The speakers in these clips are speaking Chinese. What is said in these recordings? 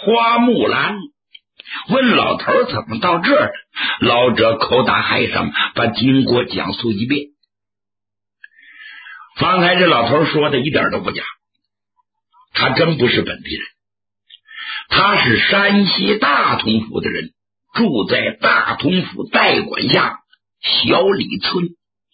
花木兰。问老头怎么到这儿的，老者口打海上把经过讲述一遍。方才这老头说的一点都不假，他真不是本地人，他是山西大同府的人，住在大同府代管下小李村。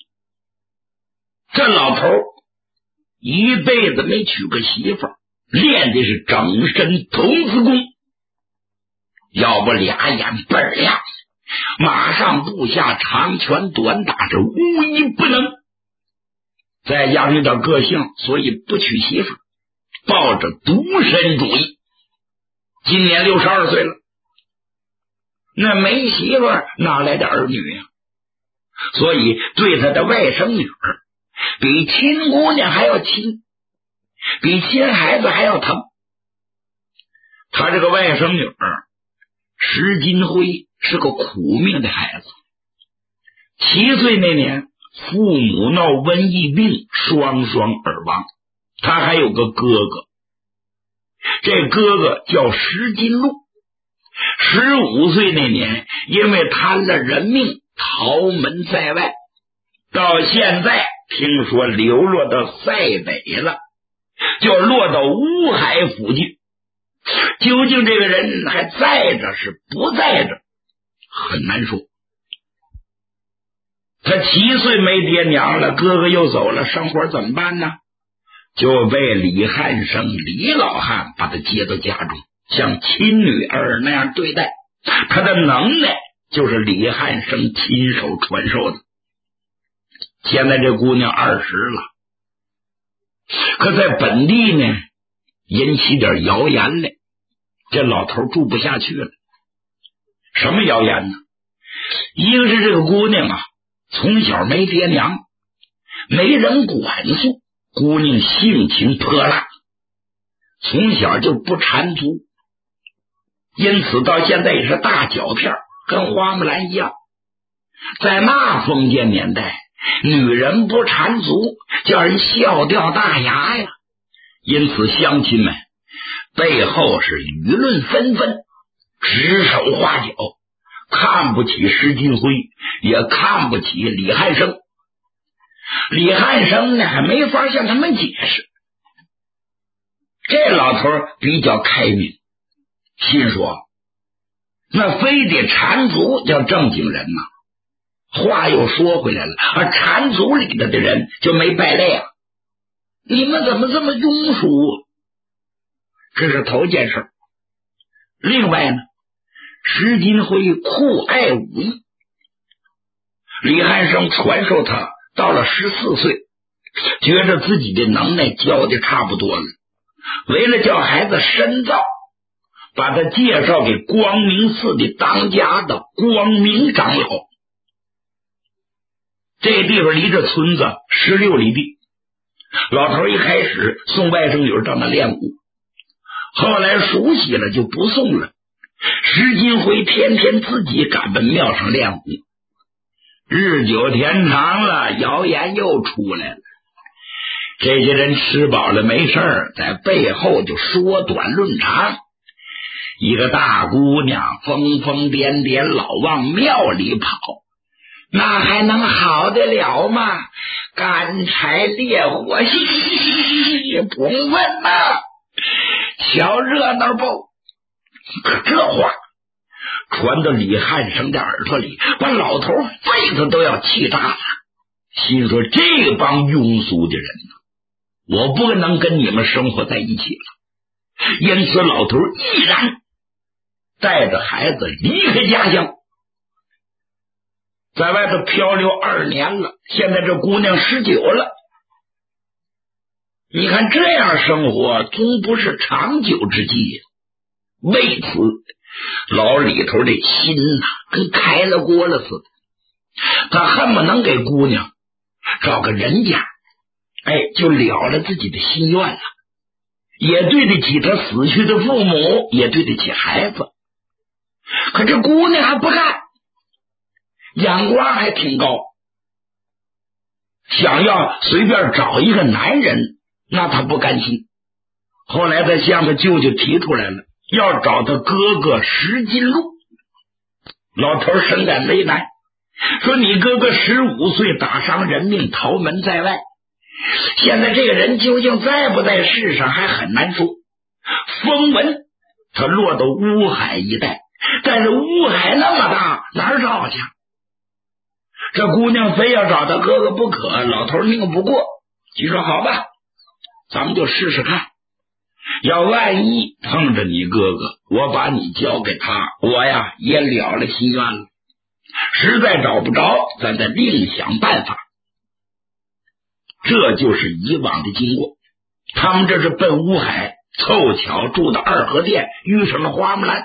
这老头一辈子没娶个媳妇，练的是整身童子功，要不俩眼倍儿亮，马上部下长拳短打是无一不能，再加上有点个性，所以不娶媳妇，抱着独身主义。今年62岁了，那没媳妇哪来的儿女呀？所以对他的外甥女儿比亲姑娘还要亲，比亲孩子还要疼。他这个外甥女儿石金辉是个苦命的孩子，7岁那年父母闹瘟疫病，双双而亡。他还有个哥哥，这哥哥叫石金禄，15岁那年因为贪了人命逃门在外，到现在听说流落到塞北了，就落到乌海附近。究竟这个人还在着是不在着很难说。他7岁没爹娘了，哥哥又走了，生活怎么办呢？就被李汉生李老汉把他接到家中，像亲女儿那样对待。他的能耐就是李汉生亲手传授的。现在这姑娘20了，可在本地呢引起点谣言来，这老头住不下去了。什么谣言呢？一个是这个姑娘啊，从小没爹娘，没人管束，姑娘性情泼辣，从小就不缠足，因此到现在也是大脚片，跟花木兰一样。在那封建年代，女人不缠足叫人笑掉大牙呀，因此乡亲们背后是舆论纷纷，指手画脚，看不起石金辉，也看不起李汉生。李汉生呢还没法向他们解释。这老头比较开明，心说那非得缠足叫正经人吗？话又说回来了，缠足里的人就没败类啊，你们怎么这么庸俗？这是头件事。另外呢，石金辉酷爱武艺，李汉生传授他到了14岁，觉得自己的能耐教的差不多了，为了叫孩子深造，把他介绍给光明寺的当家的光明长老。这地方离这村子16里地，老头一开始送外甥女到那练武，后来熟悉了就不送了。石金辉天天自己赶奔庙上练武，日久天长了，谣言又出来了。这些人吃饱了没事儿，在背后就说短论长。一个大姑娘疯疯癫癫老往庙里跑，那还能好得了吗？干柴烈火，甭问呐，瞧热闹不？可这话传到李汉生的耳朵里，把老头肺子都要气炸了。心说这帮庸俗的人呢，我不能跟你们生活在一起了。因此老头毅然带着孩子离开家乡，在外头漂流2年了，现在这姑娘19了。你看这样生活终不是长久之计。为此老李头的心跟开了锅了似的，他恨不能给姑娘找个人家，就了了自己的心愿了，也对得起他死去的父母，也对得起孩子。可这姑娘还不干，眼光还挺高，想要随便找一个男人，那他不甘心。后来他向他舅舅提出来了， 要找他哥哥石金禄。老头深感为难，说你哥哥15岁打伤人命，逃门在外，现在这个人究竟在不在世上还很难说。风闻他落到乌海一带，但是乌海那么大，哪儿找去？这姑娘非要找他哥哥不可，老头拧不过，就说好吧，咱们就试试看，要万一碰着你哥哥，我把你交给他，我呀也了了心愿了。实在找不着，咱再另想办法。这就是以往的经过。他们这是奔乌海，凑巧住到二河店，遇上了花木兰。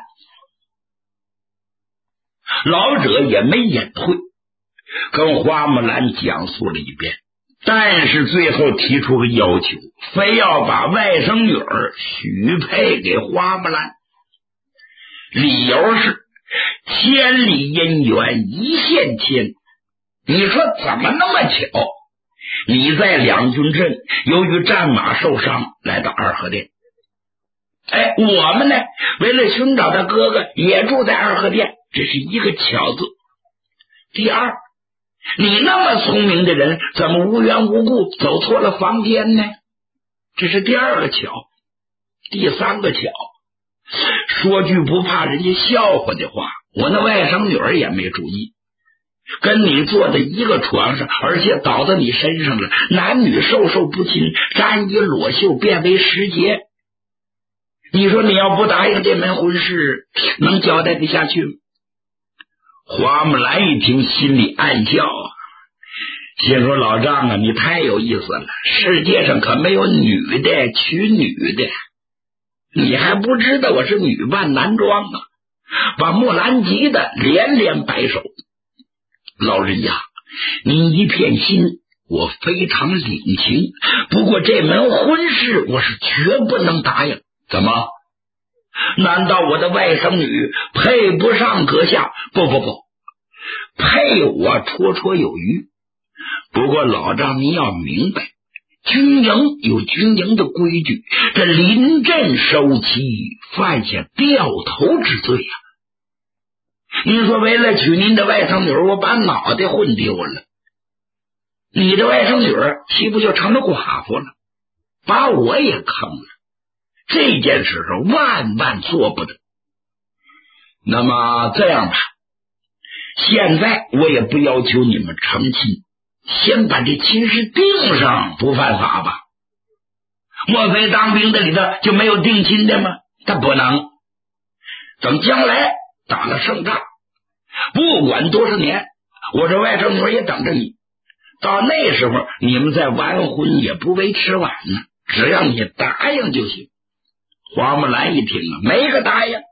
老者也没隐晦，跟花木兰讲述了一遍，但是最后提出个要求，非要把外甥女儿许配给花木兰。理由是千里姻缘一线牵。你说怎么那么巧？你在两军镇由于战马受伤来到二河店，我们呢为了寻找他哥哥也住在二河店，这是一个巧字。第二，你那么聪明的人，怎么无缘无故走错了房间呢？这是第二个巧。第三个巧，说句不怕人家笑话的话，我那外甥女儿也没注意，跟你坐在一个床上，而且倒到你身上了，男女授受不亲，沾衣裸袖变为时节。你说你要不答应这门婚事，能交代得下去吗？花木兰一听，心里暗笑啊，心说老丈啊，你太有意思了，世界上可没有女的娶女的，你还不知道我是女扮男装啊！把木兰急得连连摆手。老人家，您一片心，我非常领情，不过这门婚事我是绝不能答应。怎么？难道我的外甥女配不上阁下？不，配我绰绰有余。不过老丈您要明白，军营有军营的规矩，这临阵收妻，犯下掉头之罪啊！您说为了娶您的外甥女儿，我把脑袋混丢了，你的外甥女儿岂不就成了寡妇了？把我也坑了，这件事是万万做不得。那么这样吧，现在我也不要求你们成亲，先把这亲事定上，不犯法吧？莫非当兵的里头就没有定亲的吗？他不能。等将来打了胜仗，不管多少年，我这外甥女也等着你，到那时候你们再完婚也不为迟晚呢，只要你答应就行。花木兰一听啊，没个答应，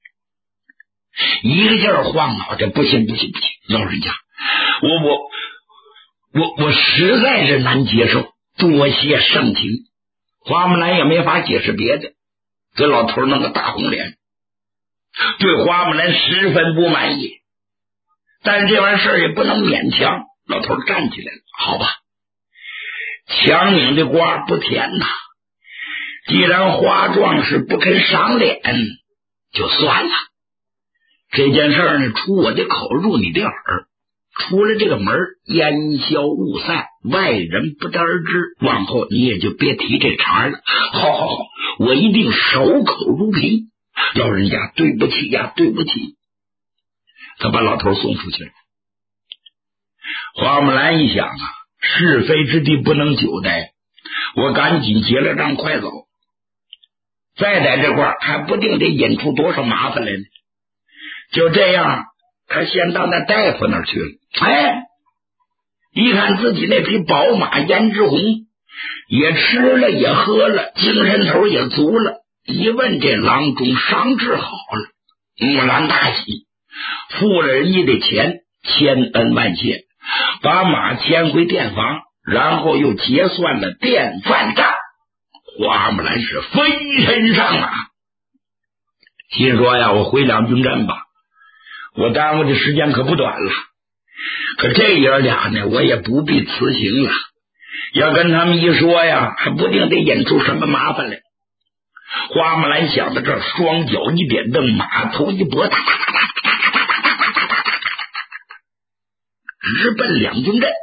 一个劲儿晃脑袋，不行，老人家，我实在是难接受，多谢盛情。花木兰也没法解释别的，给老头弄个大红脸，对花木兰十分不满意。但是这玩意事也不能勉强，老头站起来了，好吧，强拧的瓜不甜呐，既然花壮士不肯赏脸，就算了。这件事呢，出我的口，入你的耳，出了这个门，烟消雾散，外人不得而知，往后你也就别提这茬了。好，我一定守口如瓶。老人家，对不起呀，对不起。他把老头送出去了。花木兰一想啊，是非之地不能久待，我赶紧结了账，快走。再在这块还不定得引出多少麻烦来呢。就这样，他先到那大夫那儿去了。一看自己那匹宝马胭脂红，也吃了也喝了，精神头也足了。一问这郎中伤治好了，木兰大喜，付了人家的钱，千恩万谢，把马牵回店房，然后又结算了店饭账。花木兰是飞身上啊，心说呀，我回两军阵吧，我耽误的时间可不短了。可这爷俩呢，我也不必辞行了，要跟他们一说呀，还不定得引出什么麻烦来。 花木兰想到这儿，双脚一点蹬，马头一拨，直奔两军阵。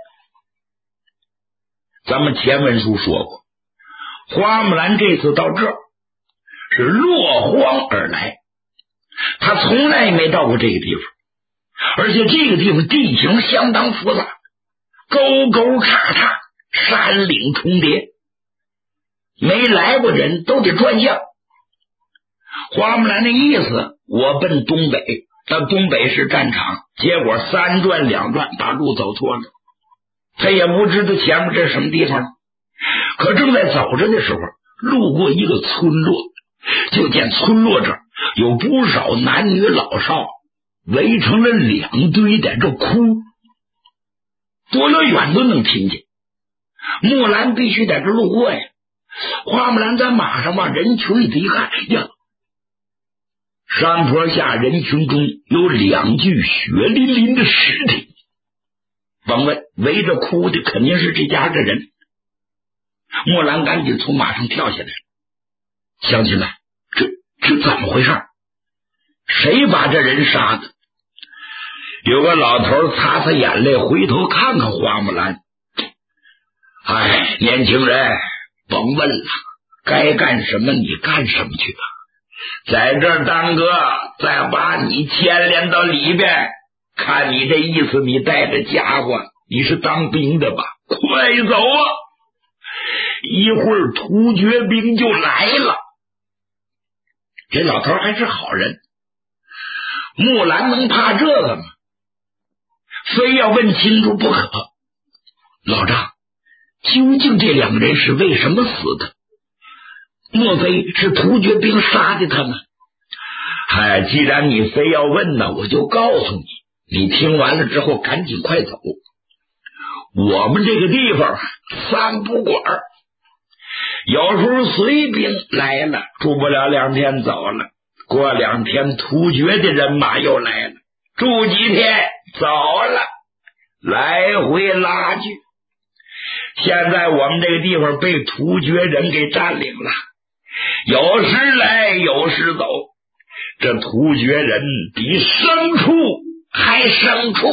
咱们前文书说过，花木兰这次到这儿是落荒而来，他从来没到过这个地方，而且这个地方地形相当复杂，沟沟叉叉，山岭重叠，没来过人都得转向。花木兰的意思，我奔东北，到东北是战场，结果3转2转把路走错了，他也不知道前面这是什么地方。可正在走着的时候，路过一个村落，就见村落这儿有不少男女老少围成了2堆，在这哭，多了远都能听见。木兰必须在这路过呀。花木兰在马上往人群里一看，呀，山坡下人群中有2具血淋淋的尸体。甭问，围着哭的肯定是这家的人。木兰赶紧从马上跳下来，乡亲们，这怎么回事？谁把这人杀的？有个老头擦擦眼泪，回头看看花木兰。哎，年轻人，甭问了，该干什么你干什么去吧，在这儿耽搁，再把你牵连到里边。看你这意思，你带着家伙，你是当兵的吧？快走啊！一会儿突厥兵就来了。这老头还是好人，木兰能怕这个吗？非要问清楚不可。老丈，究竟这2个人是为什么死的？莫非是突厥兵杀的他们？嗨，既然你非要问呢，我就告诉你，你听完了之后赶紧快走。我们这个地方3不管，有时候随兵来了，住不了2天走了，过2天突厥的人马又来了，住几天走了，来回拉锯。现在我们这个地方被突厥人给占领了，有时来有时走，这突厥人比牲畜还牲畜，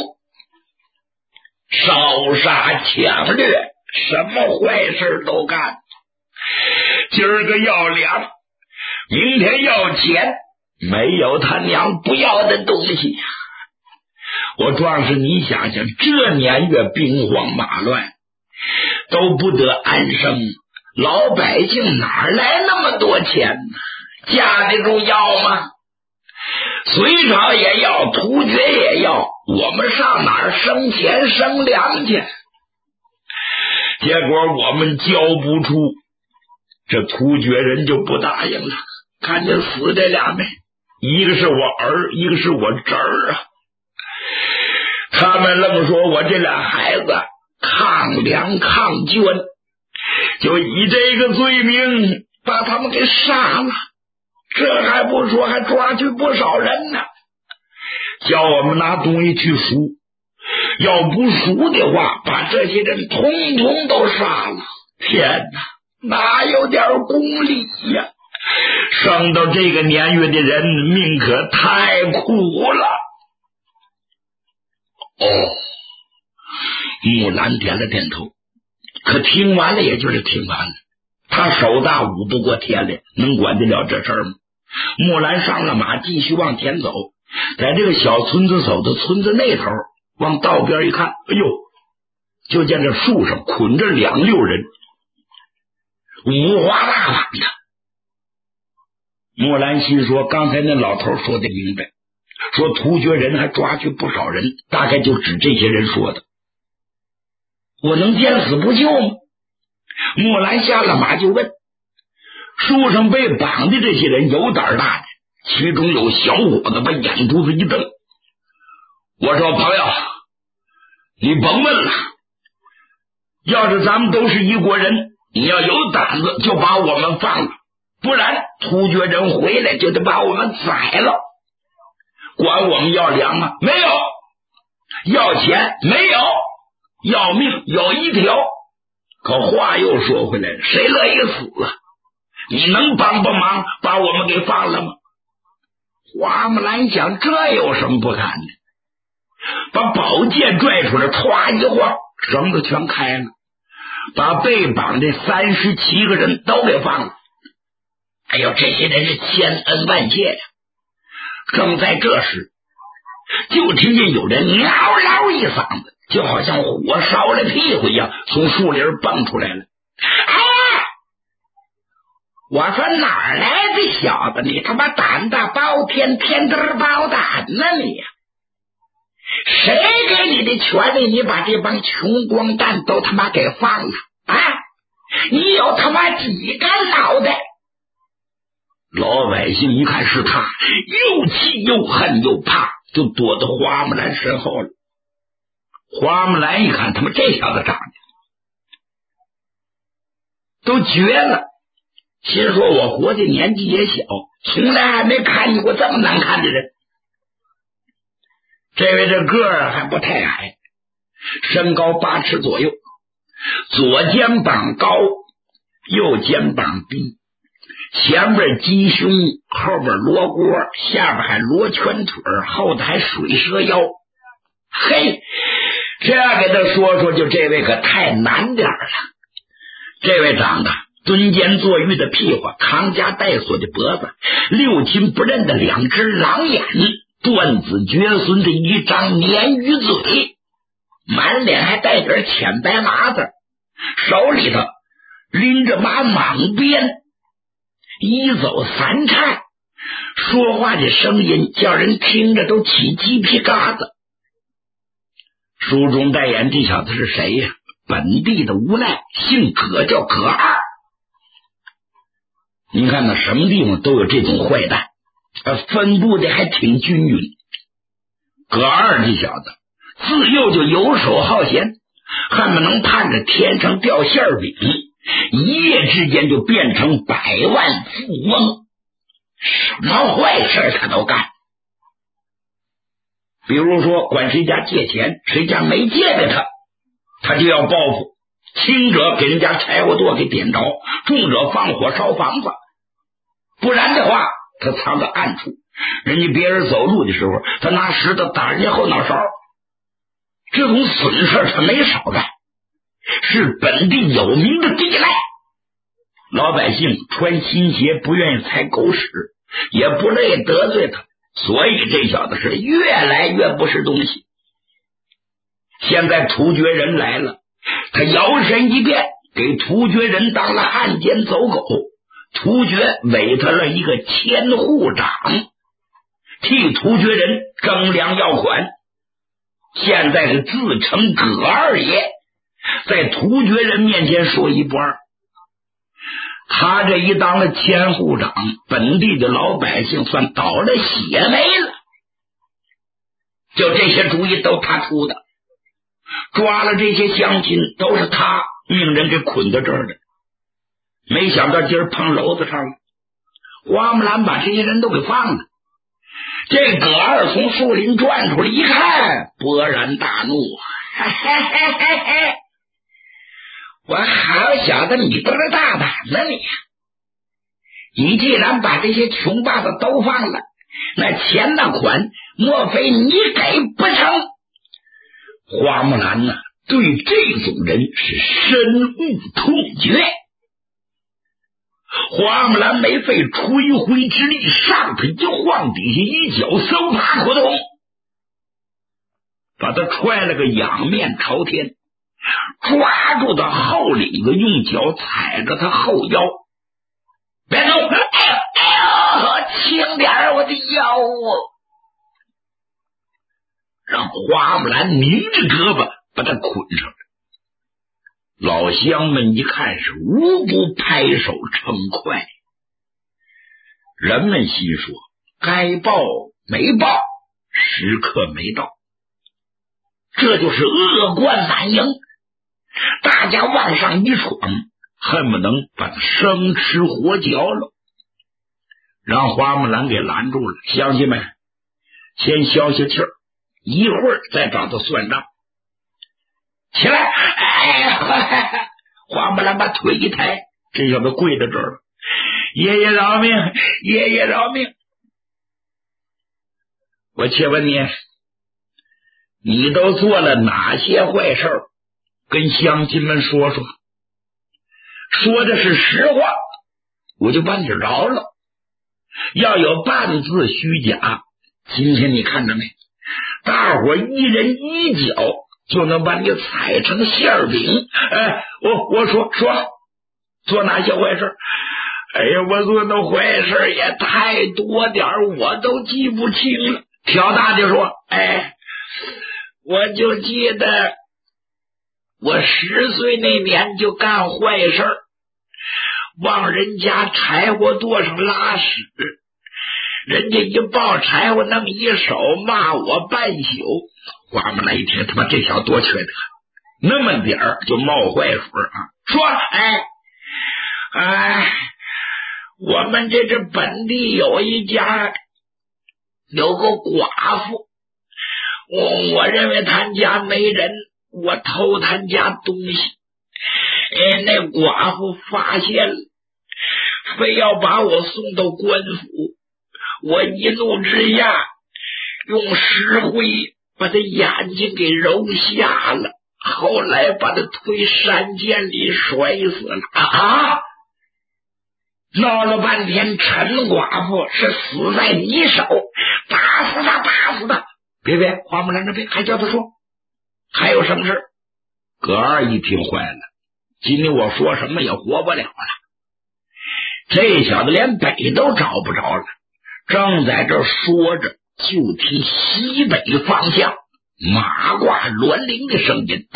烧杀抢掠，什么坏事都干。今儿个要粮，明天要钱，没有他娘不要的东西。我壮士，你想想，这年月兵荒马乱，都不得安生，老百姓哪来那么多钱呢？架得住要吗？隋朝也要，突厥也要，我们上哪儿生钱生粮去？结果我们交不出，这突厥人就不答应了。看见死这俩没？一个是我儿，一个是我侄儿啊。他们愣说我这俩孩子抗粮抗捐，就以这个罪名把他们给杀了。这还不说，还抓去不少人呢。叫我们拿东西去赎，要不赎的话，把这些人统统都杀了。天哪，哪有点公理呀？生到这个年月的人命可太苦了。哦，木兰点了点头，可听完了也就是听完了，他手大舞不过天来，能管得了这事儿吗？木兰上了马，继续往前走，在这个小村子走到村子那头，往道边一看，哎呦，就见这树上捆着2、6人，五花大绑的。木兰心说，刚才那老头说的明白，说突厥人还抓去不少人，大概就指这些人说的。我能见死不救吗？木兰下了马就问，树上被绑的这些人有胆大的，其中有小伙子把眼珠子一瞪，我说朋友，你甭问了，要是咱们都是一国人，你要有胆子就把我们放了，不然突厥人回来就得把我们宰了。管我们要粮吗？没有。要钱？没有。要命有一条。可话又说回来了，谁乐意死啊？ 你能帮忙把我们给放了吗？花木兰想，这有什么不敢的？把宝剑拽出来，歘一晃，绳子全开了，把被绑的37个人都给放了。哎呦，这些人是千恩万谢呀！正在这时，就听见有人嗷嗷一嗓子，就好像火烧了屁股一样，从树林蹦出来了。哎呀！我说哪儿来的小子？你他妈胆大包天，天根包胆呢你呀！谁给你的权利？你把这帮穷光蛋都他妈给放了啊！你有他妈几个脑袋？老百姓一看是他，又气又恨又怕，就躲到花木兰身后了。花木兰一看，他妈这小子长得都绝了，心说我活的年纪也小，从来还没看见过这么难看的人。这位这个儿还不太矮，身高8尺左右，左肩膀高，右肩膀低，前边鸡胸，后边罗锅，下边还罗圈腿，后头还水蛇腰。嘿，这给他说说，就这位可太难点了。这位长得蹲监坐狱的屁股，扛夹带锁的脖子，六亲不认的2只狼眼，断子绝孙的一张鲶鱼嘴，满脸还带点浅白麻子，手里头拎着把蟒鞭，一走3颤，说话的声音叫人听着都起鸡皮疙瘩。书中代言这小子是谁呀？本地的无赖，姓葛，叫葛二。你看那什么地方都有这种坏蛋，分布的还挺均匀。葛二这小子自幼就游手好闲，恨不能盼着天上掉馅饼，一夜之间就变成百万富翁，什么坏事他都干。比如说管谁家借钱，谁家没借给他，他就要报复，轻者给人家柴火垛给点着，重者放火烧房子。不然的话，他藏在暗处，人家别人走路的时候，他拿石头打人家后脑勺。这种损事他没少干，是本地有名的地赖。老百姓穿新鞋不愿意踩狗屎，也不乐意得罪他，所以这小子是越来越不是东西。现在突厥人来了，他摇身一变，给突厥人当了汉奸走狗，突厥委他了一个千户长，替突厥人征粮要款。现在是自称葛二爷，在突厥人面前说一不二。他这一当了千户长，本地的老百姓算倒了血霉了。就这些主意都他出的，抓了这些乡亲都是他命人给捆到这儿的。没想到今儿碰篓子上了，花木兰把这些人都给放了。这葛二从树林转出来一看，勃然大怒，嘿嘿嘿嘿嘿，我好小子，你多大胆呢你既然把这些穷爸爸都放了，那钱那款莫非你给不成？花木兰呢，对这种人是深恶痛绝。花木兰没费吹灰之力，上头一晃，底下一脚搜爬窟窿，把他踹了个仰面朝天，抓住他后领子，用脚踩着他后腰，别动！哎呦哎呦，轻点我的腰让花木兰拧着胳膊把他捆上了。老乡们一看是无不拍手称快。人们心说，该报没报，时刻没到，这就是恶贯满盈。大家往上一闯，恨不能把他生吃活嚼了。让花木兰给拦住了，乡亲们先消消气儿，一会儿再找他算账。起来！哎呀，花木兰把腿一抬，这小子跪在这儿了。 爷爷饶命，爷爷饶命！我且问你，你都做了哪些坏事？跟乡亲们说说，说的是实话，我就把你饶了。要有半字虚假，今天你看着没？大伙一人一脚就能把你踩成馅饼。我说做哪些坏事？哎呀，我做的坏事也太多点，我都记不清了。挑大的说，我就记得我10岁那年就干坏事，往人家柴火垛上拉屎，人家一抱柴火那么一手，骂我半宿。花木兰一听，他妈这小多缺德，那么点儿就冒坏水啊！说，我们这本地有一家有个寡妇，我认为他家没人，我偷他家东西，那寡妇发现了，非要把我送到官府，我一怒之下用石灰把他眼睛给揉瞎了，后来把他推山涧里摔死了。闹了半天，陈寡妇是死在你手，打死他，打死他！别，花木兰别，还叫他说，还有什么事？葛二一听坏了，今天我说什么也活不了了。这小子连北都找不着了，正在这说着，就听西北方向马挂銮铃的声音，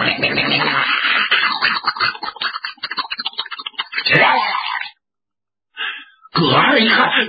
葛二一看，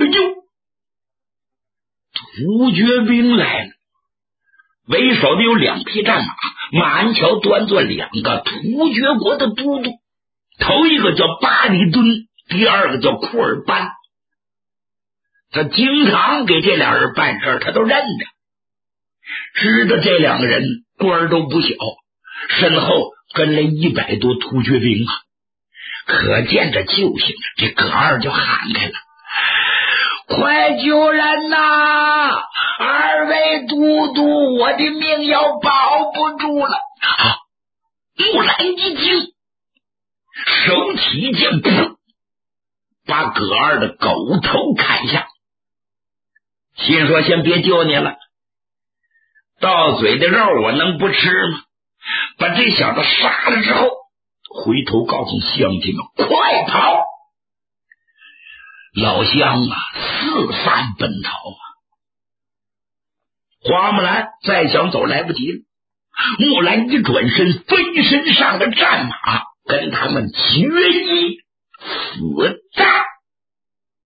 突厥兵来了，为首的有2匹战马，马鞍桥端坐2个突厥国的都督，头一个叫巴里敦，第二个叫库尔班。他经常给这2人办事，他都认着，知道这2个人官都不小，身后跟了100多突厥兵啊，可见这救星了。这葛二就喊开了，快救人呐！2位都督，我的命要保不住了！木兰一惊，手起剑，把葛二的狗头砍下，心说先别救你了，到嘴的肉我能不吃吗？把这小子杀了之后，回头告诉乡亲们快跑！老乡啊，四散奔逃啊！花木兰再想走来不及了，木兰一转身，飞身上了战马，跟他们决一死战。